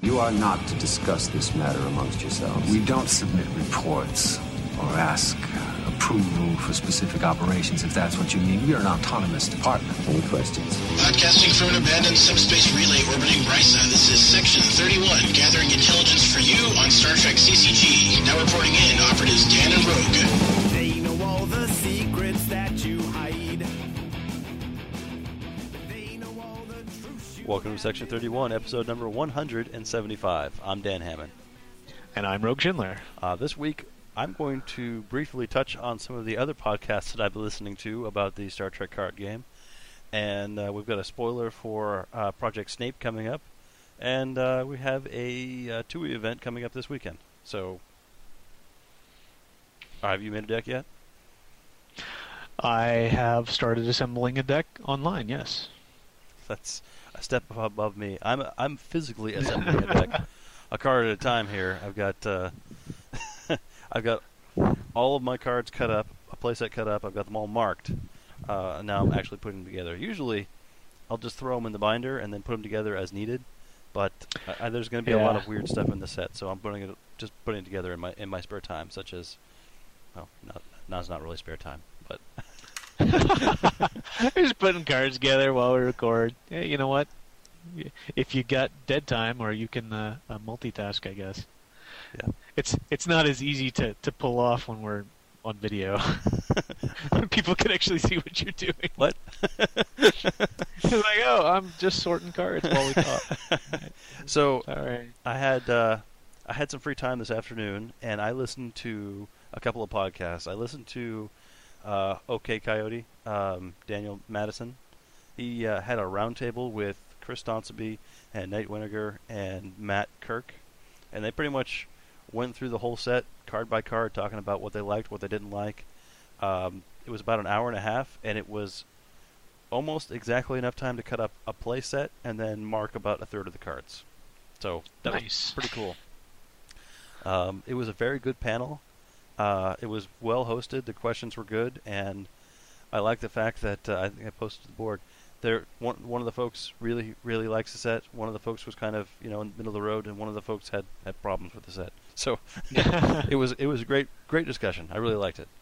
You are not to discuss this matter amongst yourselves. We don't submit reports or ask approval for specific operations, if that's what you mean. We are an autonomous department. Any questions? Broadcasting from an abandoned subspace relay orbiting Risa, this is Section 31, gathering intelligence for you on Star Trek CCG. Now reporting in, operatives Dan and Rogue. They know all the secrets that you hide. They know all the truths you Welcome to Section 31, episode number 175. I'm Dan Hammond. And I'm Rogue Schindler. This week, I'm going to briefly touch on some of the other podcasts that I've been listening to about the Star Trek card game. And we've got a spoiler for Project Snape coming up. And we have a TUI event coming up this weekend. So, have you made a deck yet? I have started assembling a deck online, yes. That's a step above me. I'm physically assembling a deck, a card at a time here. I've got I've got all of my cards cut up, a playset cut up. I've got them all marked. Now I'm actually putting them together. Usually, I'll just throw them in the binder and then put them together as needed. But there's going to be a lot of weird stuff in the set, so I'm putting it together in my spare time, such as, well, now's not really spare time, but. Just putting cards together while we record. Hey, you know what? If you got dead time, or you can multitask, I guess. Yeah. It's not as easy to pull off when we're on video. People can actually see what you're doing. What? It's like, oh, I'm just sorting cards while we talk. So, all right. I had some free time this afternoon, and I listened to a couple of podcasts. I listened to OK Coyote, Daniel Madison. He had a roundtable with Chris Donseby and Nate Winiger and Matt Kirk, and they pretty much went through the whole set, card by card, talking about what they liked, what they didn't like. It was about an hour and a half, and it was almost exactly enough time to cut up a play set and then mark about a third of the cards. So that was pretty cool. It was a very good panel. It was well hosted. The questions were good, and I like the fact that I think I posted to the board. One of the folks really likes the set. One of the folks was kind of in the middle of the road, and one of the folks had problems with the set. So it was a great discussion. I really liked it.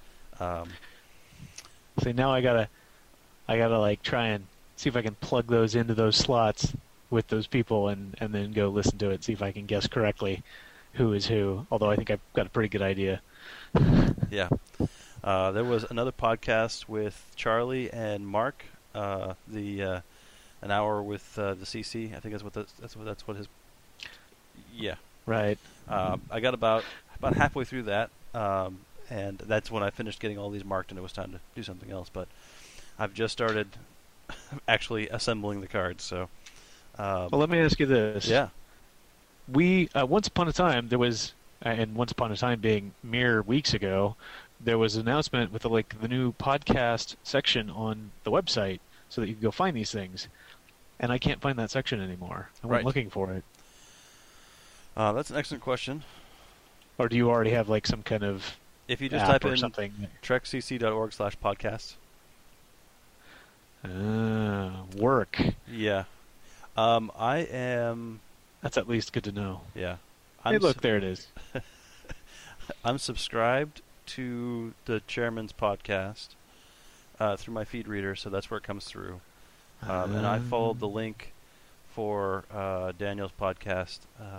See, now I gotta like try and see if I can plug those into those slots with those people, and then go listen to it, see if I can guess correctly who is who. Although I think I've got a pretty good idea. Yeah. There was another podcast with Charlie and Mark. An hour with the CC. I think that's what his. Yeah. Right. I got about halfway through that, and that's when I finished getting all these marked, and it was time to do something else. But I've just started actually assembling the cards. So. Well, let me ask you this. Yeah. We once upon a time there was, and once upon a time being mere weeks ago, there was an announcement with the new podcast section on the website, so that you can go find these things. And I can't find that section anymore. I went looking for it. That's an excellent question. Or do you already have some kind of if you just app type or in something? trekcc.org/podcasts. Work. Yeah. I am. That's at least good to know. Yeah. Hey, look, there it is. I'm subscribed to the chairman's podcast through my feed reader, so that's where it comes through. And I followed the link for Daniel's podcast.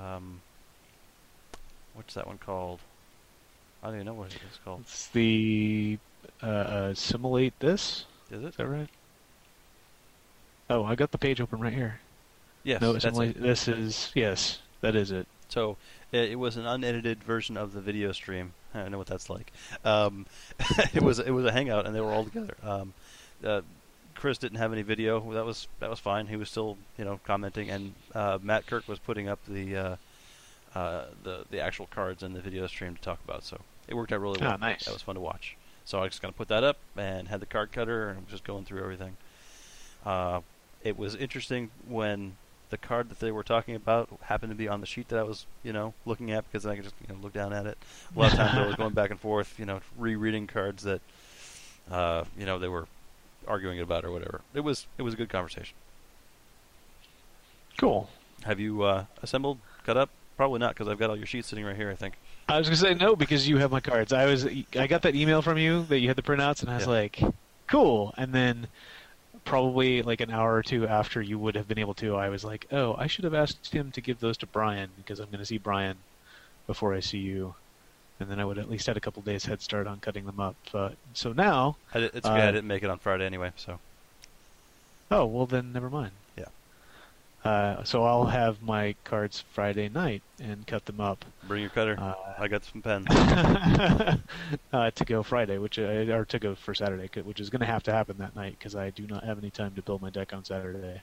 What's that one called? I don't even know what it's called. It's the Assimilate This. Is it? Is that right? Oh, I got the page open right here. Yes, no, that's it. This is, yes, that is it. So it was an unedited version of the video stream. I know what that's like. It was a hangout, and they were all together. Chris didn't have any video. That was fine. He was still commenting, and Matt Kirk was putting up the actual cards in the video stream to talk about. So it worked out really well. Oh, nice. That was fun to watch. So I just kind of put that up and had the card cutter and was just going through everything. It was interesting when the card that they were talking about happened to be on the sheet that I was, looking at, because I could just, look down at it. A lot of times I was going back and forth, rereading cards that, they were arguing about or whatever. It was a good conversation. Cool. Have you assembled cut up? Probably not, because I've got all your sheets sitting right here, I think. I was gonna say no because you have my cards. I got that email from you that you had the printouts, and I was like, cool. And then probably like an hour or two after you would have been able to, I was like, oh, I should have asked him to give those to Brian because I'm going to see Brian before I see you, and then I would at least had a couple days head start on cutting them up. So now It's okay. I didn't make it on Friday anyway, so. Oh well, then never mind. Yeah. So I'll have my cards Friday night and cut them up. Bring your cutter. I got some pens. To go Friday, or to go for Saturday, which is going to happen that night because I do not have any time to build my deck on Saturday.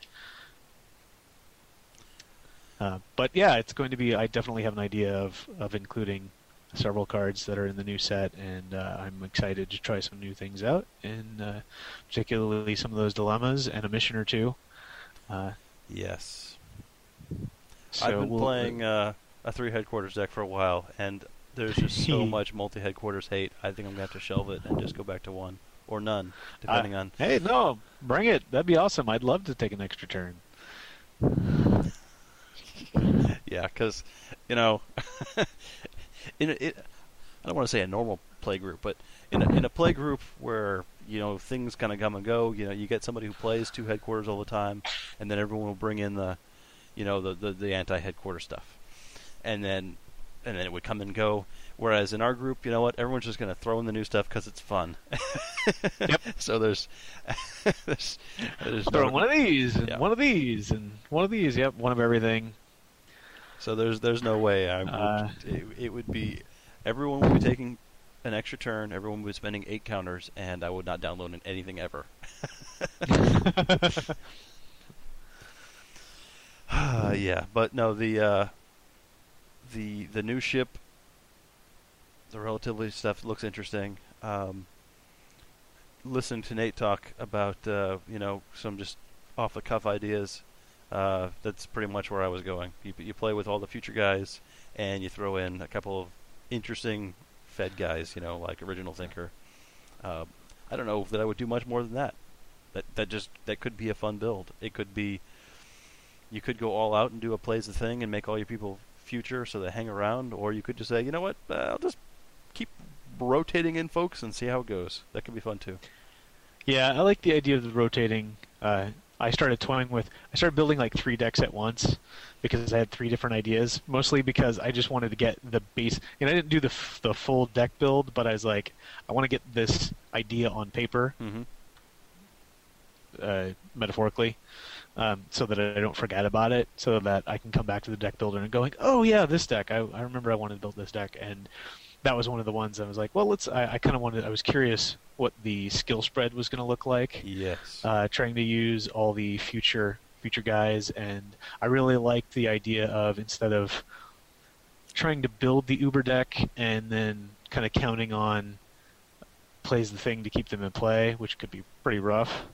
But yeah, it's going to be. I definitely have an idea of including several cards that are in the new set, and I'm excited to try some new things out, and particularly some of those dilemmas and a mission or two. Yes. So I've been playing a 3 headquarters deck for a while, and there's just so much multi-headquarters hate. I think I'm going to have to shelve it and just go back to 1 or none, depending on... Hey, no, bring it. That'd be awesome. I'd love to take an extra turn. Yeah, because, you know, I don't want to say a normal play group, but in a play group where, you know, things kind of come and go, you know, you get somebody who plays 2 headquarters all the time, and then everyone will bring in the, you know, the anti-headquarter stuff. And then it would come and go. Whereas in our group, you know what, everyone's just going to throw in the new stuff because it's fun. Yep. So there's throw one of these, and one of these, and one of these. Yep, one of everything. So there's no way it would be. Everyone would be taking an extra turn. Everyone would be spending 8 counters, and I would not download anything ever. Yeah, but no, the new ship, the relativity stuff looks interesting. Listen to Nate talk about you know, some just off the cuff ideas. That's pretty much where I was going. You play with all the future guys, and you throw in a couple of interesting Fed guys, you know, like Original Thinker. I don't know that I would do much more than that. That could be a fun build. It could be. You could go all out and do a plays the thing and make all your people future so they hang around, or you could just say, you know what, I'll just keep rotating in folks and see how it goes. That could be fun too. Yeah, I like the idea of the rotating. I started building like 3 decks at once because I had 3 different ideas, mostly because I just wanted to get the base. And I didn't do the full deck build, but I was like, I want to get this idea on paper, metaphorically, so that I don't forget about it, so that I can come back to the deck builder and go like, oh yeah, this deck. I remember I wanted to build this deck, and that was one of the ones I was like, well, I kind of wanted. I was curious what the skill spread was going to look like. Yes. Trying to use all the future guys, and I really liked the idea of, instead of trying to build the Uber deck and then kind of counting on plays the thing to keep them in play, which could be pretty rough.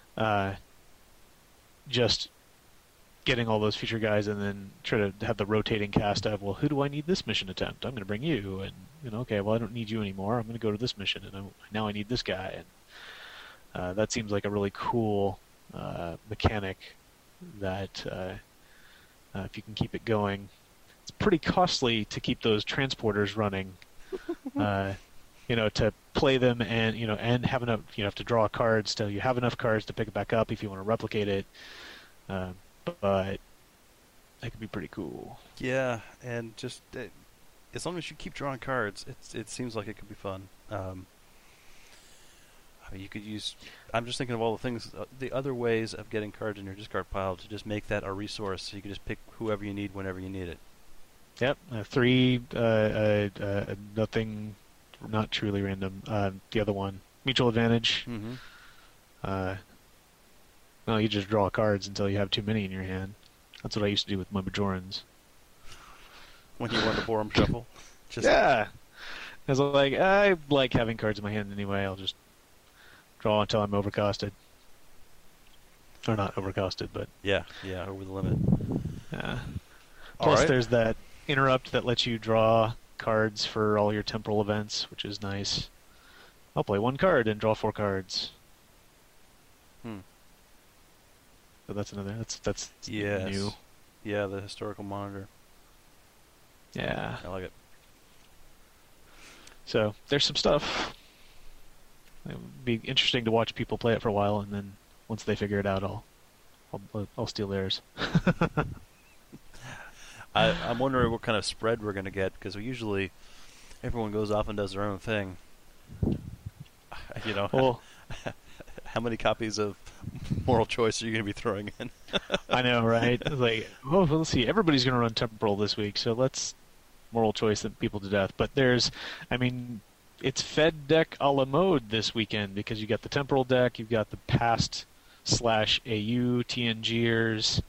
Just getting all those future guys and then try to have the rotating cast of, well, who do I need this mission attempt? I'm going to bring you, and you know, okay, well, I don't need you anymore. I'm going to go to this mission, and now I need this guy, and that seems like a really cool mechanic that if you can keep it going, it's pretty costly to keep those transporters running. You know, to play them and, you know, and have enough, you have to draw cards till you have enough cards to pick it back up if you want to replicate it. But that could be pretty cool. Yeah, and just as long as you keep drawing cards, it seems like it could be fun. I mean, you could use. I'm just thinking of all the things, the other ways of getting cards in your discard pile to just make that a resource, so you can just pick whoever you need whenever you need it. Yep, 3 nothing. Not truly random. The other one, mutual advantage. Well, you just draw cards until you have too many in your hand. That's what I used to do with my Bajorans. When you want to Borum shuffle? Yeah. I was like, I like having cards in my hand anyway. I'll just draw until I'm overcosted. Or not overcosted, but... Yeah, over the limit. Yeah. Plus, there's that interrupt that lets you draw cards for all your temporal events, which is nice. I'll play 1 card and draw 4 cards. So that's another. That's yes. new. Yeah, the historical monitor. Yeah. I like it. So there's some stuff. It would be interesting to watch people play it for a while, and then once they figure it out, I'll steal theirs. I'm wondering what kind of spread we're going to get, because usually everyone goes off and does their own thing. You know, Well, how many copies of Moral Choice are you going to be throwing in? I know, right? Like, well, let's see. Everybody's going to run Temporal this week, so let's Moral Choice them people to death. But it's Fed deck a la mode this weekend, because you got the Temporal deck, you've got the Past/AU TNGers.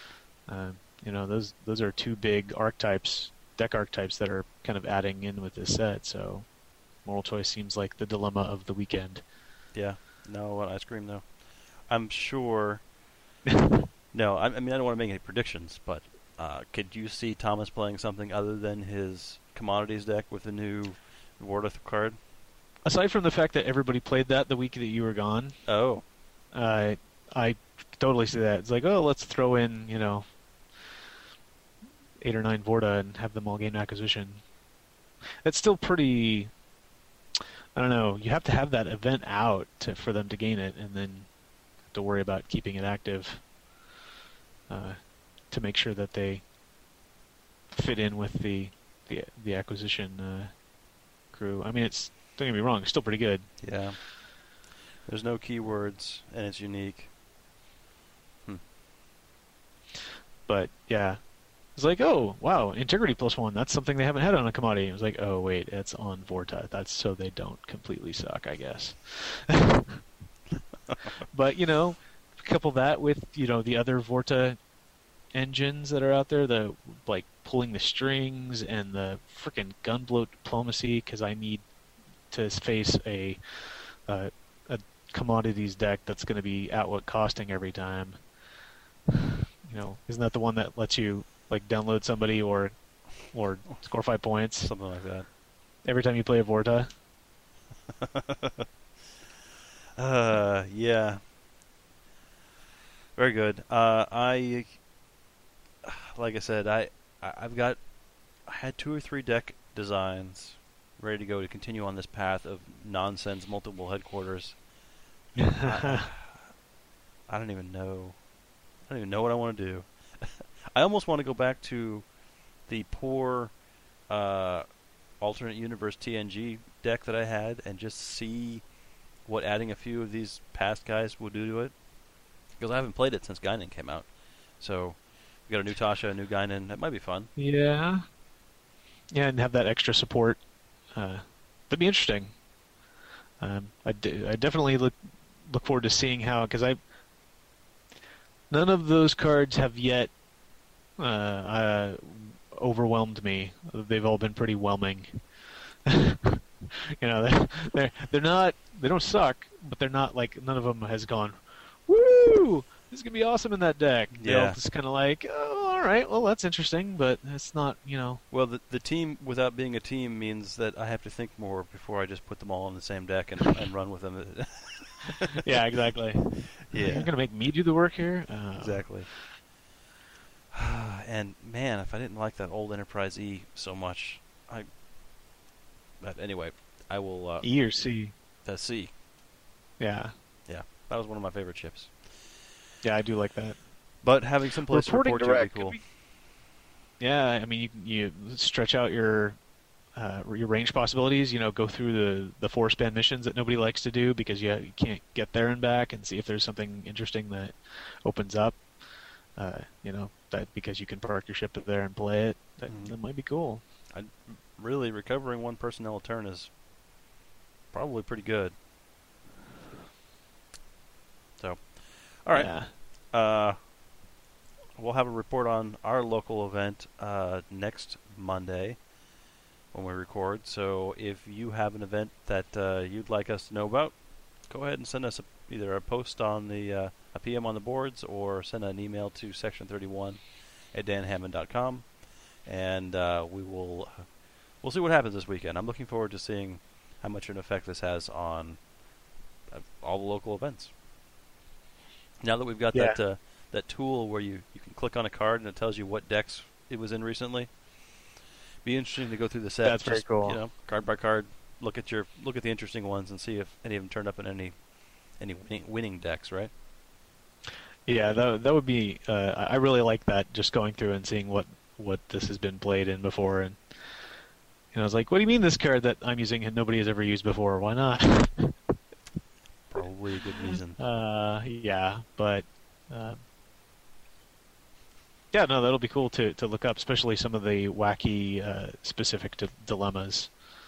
Those are two big deck archetypes that are kind of adding in with this set. So, Moral Choice seems like the dilemma of the weekend. Yeah. No, what ice cream though? I'm sure. No, I mean I don't want to make any predictions, but could you see Thomas playing something other than his commodities deck with the new Vorta card? Aside from the fact that everybody played that the week that you were gone, Oh, I totally see that. It's like, oh, let's throw in 8 or 9 Vorta and have them all gain acquisition. That's still pretty. I don't know. You have to have that event out for them to gain it, and then have to worry about keeping it active to make sure that they fit in with the acquisition crew. I mean, don't get me wrong, it's still pretty good. yeah. There's no keywords, and it's unique. But yeah, it's like, oh wow, Integrity +1. That's something they haven't had on a commodity. It was like, oh wait, it's on Vorta. That's so they don't completely suck, I guess. But couple that with the other Vorta engines that are out there, the like pulling the strings and the freaking gunbloat diplomacy, because I need to face a commodities deck that's going to be outwit costing every time. Isn't that the one that lets you like download somebody or score 5 points Something like that. every time you play a Vorta? Yeah. Very good. Like I said, I had 2 or 3 deck designs ready to go to continue on this path of nonsense multiple headquarters. I don't even know. I don't even know what I want to do. I almost want to go back to the poor alternate universe TNG deck that I had and just see what adding a few of these past guys will do to it. Because I haven't played it since Guinan came out. So we got a new Tasha, a new Guinan. That might be fun. Yeah, and have that extra support. That'd be interesting. I definitely look forward to seeing how, because none of those cards have yet overwhelmed me. They've all been pretty whelming. They're not. They don't suck, but they're not like, none of them has gone, woo! This is gonna be awesome in that deck. They're all just kind of like, oh, all right, well that's interesting, but it's not. Well, the team without being a team means that I have to think more before I just put them all in the same deck and run with them. Yeah, exactly. Yeah. You're gonna make me do the work here. Exactly. And man, if I didn't like that old Enterprise E so much, But anyway, I will. E or C? C. Yeah. Yeah, that was one of my favorite chips. Yeah, I do like that. But having some place to report to would be cool. Yeah, I mean, you stretch out your range possibilities. Go through the 4-span missions that nobody likes to do because you can't get there and back, and see if there's something interesting that opens up. That because you can park your ship there and play it. That might be cool. Really, recovering 1 personnel a turn is probably pretty good. So, all right. Yeah. We'll have a report on our local event next Monday when we record. So if you have an event that you'd like us to know about, go ahead and send us either a post on a PM on the boards, or send an email to section31@danhammond.com, and we'll see what happens this weekend. I'm looking forward to seeing how much an effect this has on all the local events. Now that we've got that tool where you can click on a card and it tells you what decks it was in recently, Be interesting to go through the set. That's very cool. You know, card by card, look at the interesting ones and see if any of them turned up in any winning decks, right? Yeah, that would be. I really like that. Just going through and seeing what this has been played in before, and I was like, "What do you mean this card that I'm using and nobody has ever used before? Why not?" Probably a good reason. Yeah, but yeah, no, that'll be cool to look up, especially some of the wacky specific dilemmas.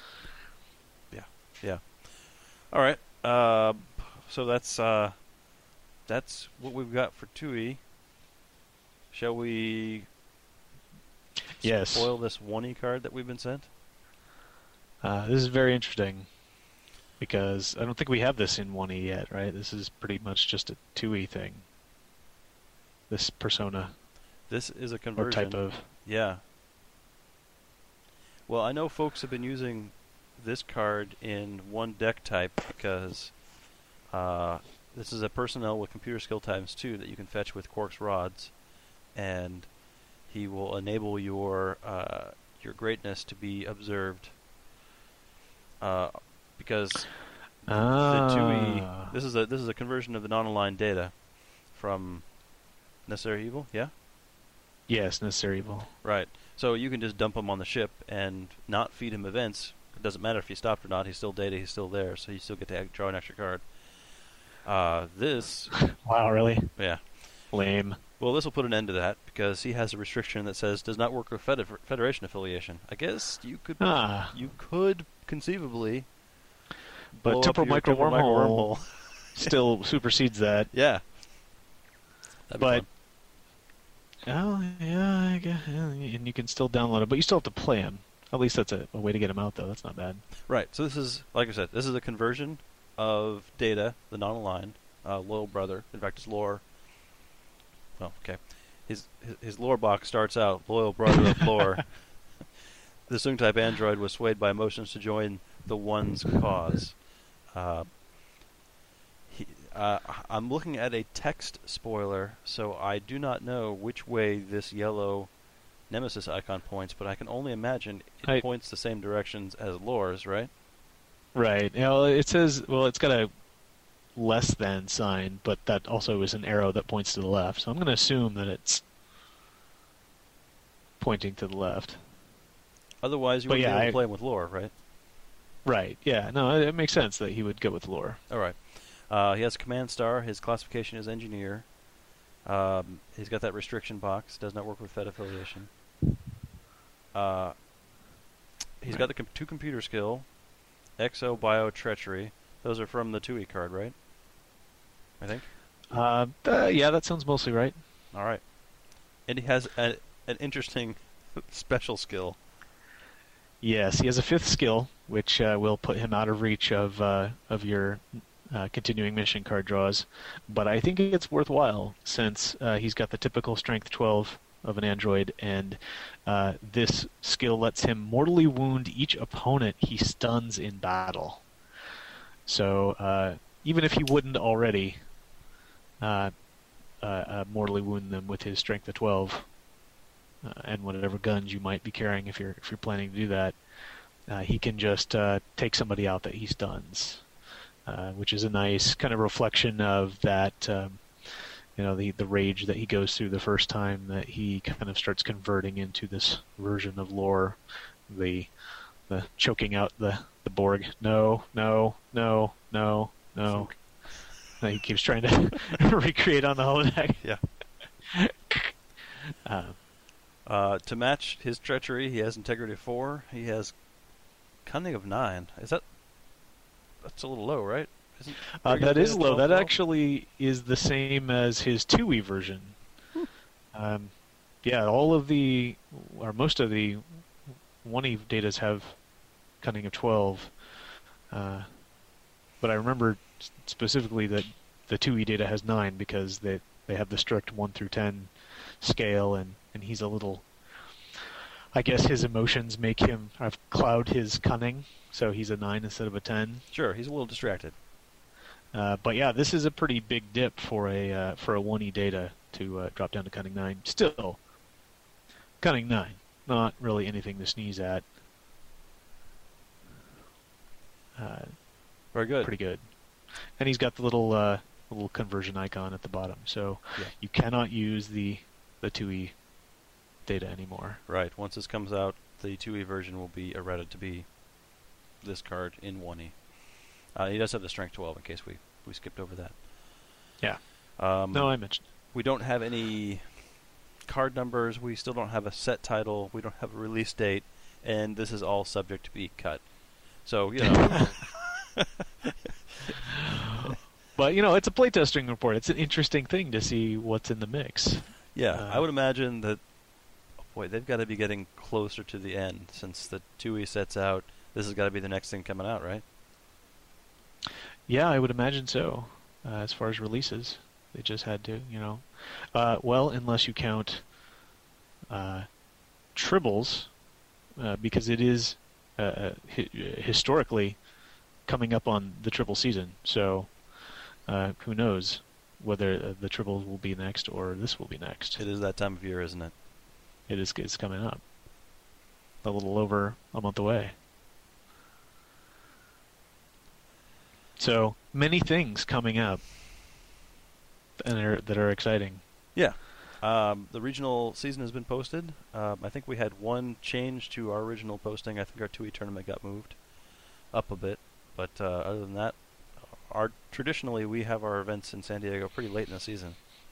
Yeah. All right. So that's what we've got for 2E. Shall we Yes. spoil this 1E card that we've been sent? This is very interesting because I don't think we have this in 1E yet, right? This is pretty much just a 2E thing. This persona This is a or conversion. type of. Yeah. Well, I know folks have been using this card in one deck type because this is a personnel with computer skill ×2 that you can fetch with Quark's Rods, and he will enable your greatness to be observed. Because the 2E, this is a conversion of the non-aligned data from Necessary Evil, yeah? Yes, Necessary Evil. Right. So you can just dump him on the ship and not feed him events. It doesn't matter if he stopped or not. He's still data. He's still there. So you still get to draw an extra card. This... Wow, really? Yeah. Lame. Well, this will put an end to that because he has a restriction that says does not work with Federation affiliation. I guess you could conceivably blow But up Temporal your Micro Temporal Micro Wormhole still supersedes that. Yeah. That'd be But fun. oh yeah, I guess, yeah, and you can still download it, but you still have to play them. At least that's a way to get them out, though. That's not bad. Right. So this is, like I said, this is a conversion of Data, the non-aligned, loyal brother. In fact, his lore. Oh, okay. His lore box starts out loyal brother of lore. The Sung type android was swayed by emotions to join the One's cause. I'm looking at a text spoiler, so I do not know which way this yellow Nemesis icon points, but I can only imagine it points the same directions as Lore's, right? Right. You know, it says, well, it's got a less than sign, but that also is an arrow that points to the left. So I'm going to assume that it's pointing to the left. Otherwise, you wouldn't be able to play him with Lore, right? Right. Yeah. No, it makes sense that he would go with Lore. All right. He has a command star. His classification is engineer. He's got that restriction box. Does not work with Fed affiliation. He's got the 2 computer skill, Exo, Bio, Treachery. Those are from the 2E card, right? I think. Yeah, that sounds mostly right. All right. And he has an interesting special skill. Yes, he has a 5th skill, which will put him out of reach of your continuing mission card draws. But I think it's worthwhile since he's got the typical strength 12 of an android, and this skill lets him mortally wound each opponent he stuns in battle. So even if he wouldn't already mortally wound them with his strength of 12 and whatever guns you might be carrying if you're planning to do that, he can just take somebody out that he stuns, which is a nice kind of reflection of that. The rage that he goes through the first time that he kind of starts converting into this version of Lore, the choking out the Borg. No. He keeps trying to recreate on the holodeck. Yeah. To match his treachery, he has integrity of 4. He has cunning of 9. That's a little low, right? That is low. That actually is the same as his 2E version. Yeah, all of most of the 1E datas have cunning of 12. But I remember specifically that the 2E data has 9 because they have the strict 1 through 10 scale, and he's a little... I guess his emotions make him cloud his cunning, so he's a 9 instead of a 10. Sure, he's a little distracted. But yeah, this is a pretty big dip for a 1E data to drop down to cunning 9. Still, cunning 9. not really anything to sneeze at. Very good. Pretty good. And he's got the little conversion icon at the bottom, so you cannot use the 2E data anymore. Right. Once this comes out, the 2E version will be errated to be this card in 1E. He does have the strength 12 in case we skipped over that. Yeah. No, I mentioned. We don't have any card numbers. We still don't have a set title. We don't have a release date. And this is all subject to be cut. So, you know. But, you know, it's a playtesting report. It's an interesting thing to see what's in the mix. Yeah, I would imagine that, boy, they've got to be getting closer to the end since the 2E sets out. This has got to be the next thing coming out, right? Yeah, I would imagine so. As far as releases, they just had to, you know. Well, unless you count Tribbles, because it is historically coming up on the Tribble season. So who knows whether the Tribbles will be next or this will be next. It is that time of year, isn't it? It is. It's coming up. A little over a month away. So many things coming up that are exciting. Yeah. The regional season has been posted. I think we had one change to our original posting. I think our 2E tournament got moved up a bit. But other than that, traditionally we have our events in San Diego pretty late in the season.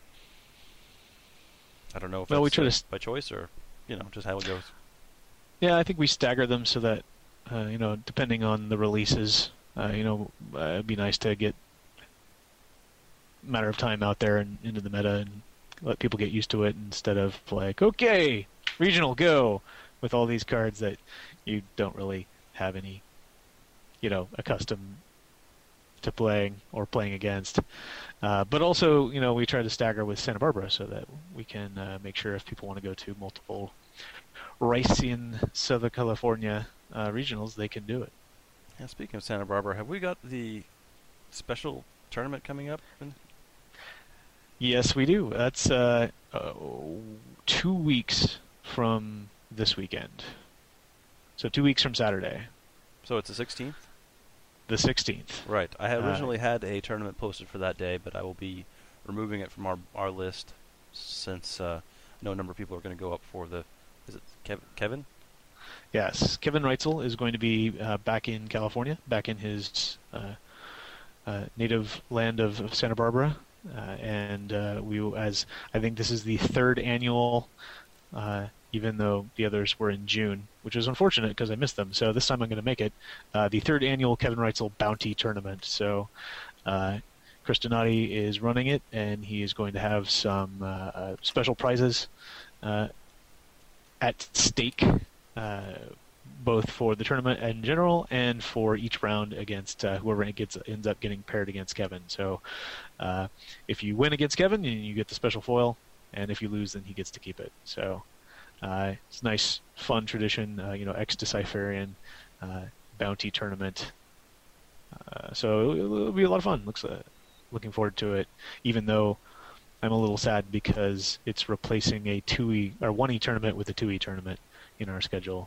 I don't know if we that's try to by choice or, you know, just how it goes. Yeah, I think we stagger them so that, you know, depending on the releases, you know, it'd be nice to get a matter of time out there and into the meta and let people get used to it instead of like, okay, regional, go, with all these cards that you don't really have any, you know, accustomed to playing or playing against. But also, you know, we try to stagger with Santa Barbara so that we can make sure if people want to go to multiple Rice in Southern California regionals, they can do it. Yeah, speaking of Santa Barbara, have we got the special tournament coming up? Yes, we do. That's 2 weeks from this weekend. So 2 weeks from Saturday. So it's the 16th? The 16th. Right. I had originally had a tournament posted for that day, but I will be removing it from our list since I know a number of people are going to go up for the... Is it Kevin? Yes. Kevin Reitzel is going to be back in California, back in his native land of Santa Barbara. And as I think this is the third annual, even though the others were in June, which is unfortunate because I missed them. So this time I'm going to make it the third annual Kevin Reitzel Bounty Tournament. So Chris Donati is running it, and he is going to have some special prizes at stake, both for the tournament in general and for each round against whoever ends up getting paired against Kevin. So if you win against Kevin, you get the special foil, and if you lose, then he gets to keep it. So it's a nice, fun tradition, you know, ex-Decipherian bounty tournament. So it'll be a lot of fun. Looking forward to it, even though I'm a little sad because it's replacing a 2E or 1E tournament with a 2E tournament in our schedule.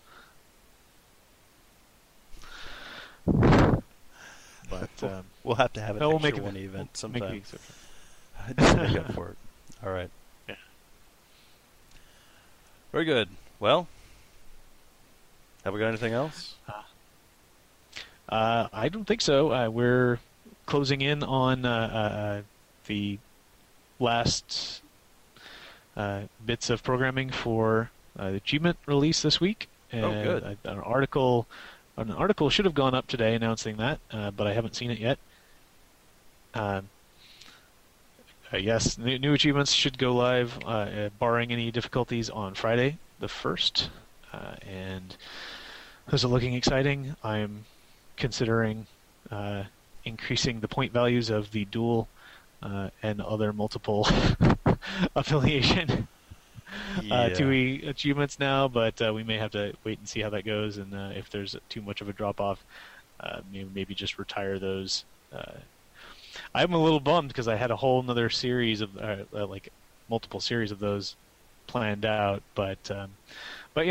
But we'll have to have an we'll extra make one event sometime. Just make up for it. All right. Yeah. Very good. Well, have we got anything else? I don't think so. We're closing in on the last bits of programming for the achievement release this week. Good. An article should have gone up today announcing that, but I haven't seen it yet. Yes, new achievements should go live, barring any difficulties, on Friday the 1st. And those are looking exciting. I'm considering increasing the point values of the dual and other multiple affiliation 2E achievements now, but we may have to wait and see how that goes, and if there's too much of a drop-off, maybe just retire those. I'm a little bummed because I had a whole other series of, like, multiple series of those planned out, but But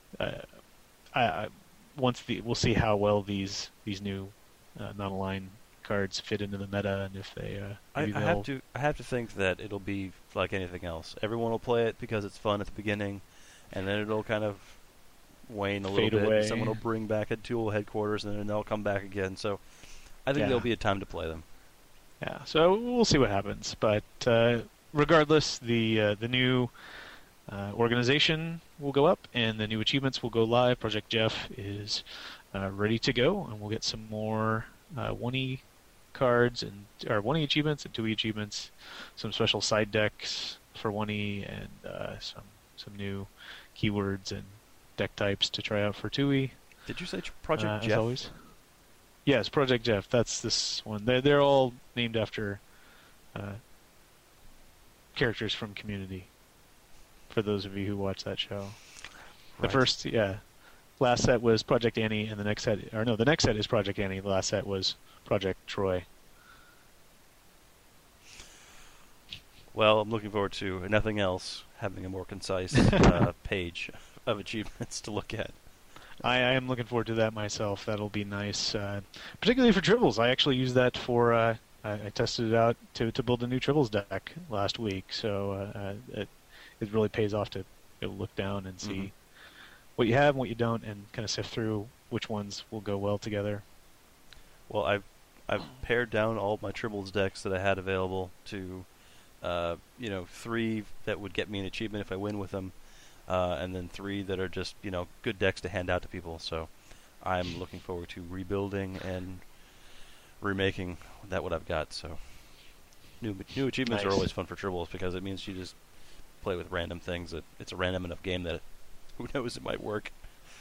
we'll see how well these new non-aligned cards fit into the meta, and if they. I have to think that it'll be like anything else. Everyone will play it because it's fun at the beginning, and then it'll kind of wane a little bit. Away. Someone will bring back a tool headquarters, and then they'll come back again. So I think there'll be a time to play them. Yeah, so we'll see what happens. But regardless, the new organization will go up, and the new achievements will go live. Project Jeff is ready to go, and we'll get some more 1E cards or 1E achievements and 2E achievements, some special side decks for 1E, and some new keywords and deck types to try out for 2E. Did you say Project Jeff? As always. Yes, Project Jeff. That's this one. They're all named after characters from Community. For those of you who watch that show, the first last set was Project Annie, and the next set is Project Annie. The last set was Project Troy. Well, I'm looking forward to, if nothing else, having a more concise page of achievements to look at. I am looking forward to that myself. That'll be nice, particularly for Tribbles. I actually used that for. I tested it out to build a new Tribbles deck last week, so it really pays off to look down and see what you have and what you don't, and kind of sift through which ones will go well together. Well, I've pared down all of my Tribbles decks that I had available to, 3 that would get me an achievement if I win with them. And then 3 that are just, good decks to hand out to people. So I'm looking forward to rebuilding and remaking what I've got. So new achievements are always fun for Tribbles because it means you just play with random things. That it's a random enough game that who knows, it might work.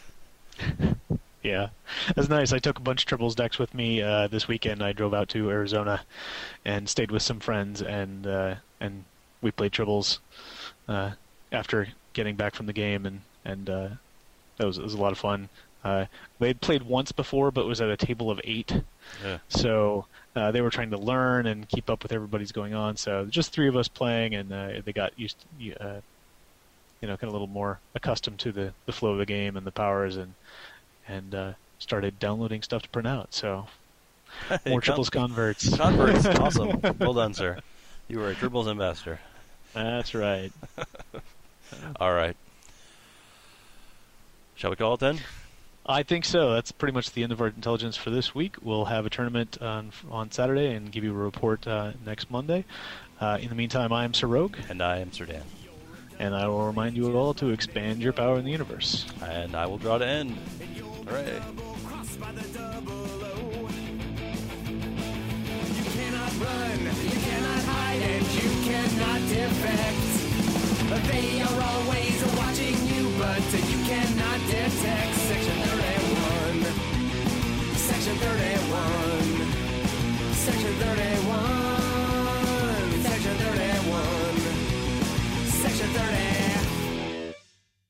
Yeah, that's nice. I took a bunch of Tribbles decks with me this weekend. I drove out to Arizona and stayed with some friends, and we played Tribbles after getting back from the game, and it was a lot of fun. They'd played once before, but it was at a table of 8. Yeah. So they were trying to learn and keep up with everybody's going on. So just 3 of us playing, and they got used to, kind of a little more accustomed to the flow of the game and the powers, and started downloading stuff to print out. So more Tribbles converts. Converts, awesome. Well done, sir. You were a Tribbles ambassador. That's right. All right. Shall we call it then? I think so. That's pretty much the end of our intelligence for this week. We'll have a tournament on Saturday and give you a report next Monday. In the meantime, I am Sir Rogue. And I am Sir Dan. And I will remind you all to expand your power in the universe. And I will draw to end. Hooray. You cannot run, you cannot hide, and you cannot defect. They are always watching you, but you cannot detect. Section 31. Section 31. Section 31.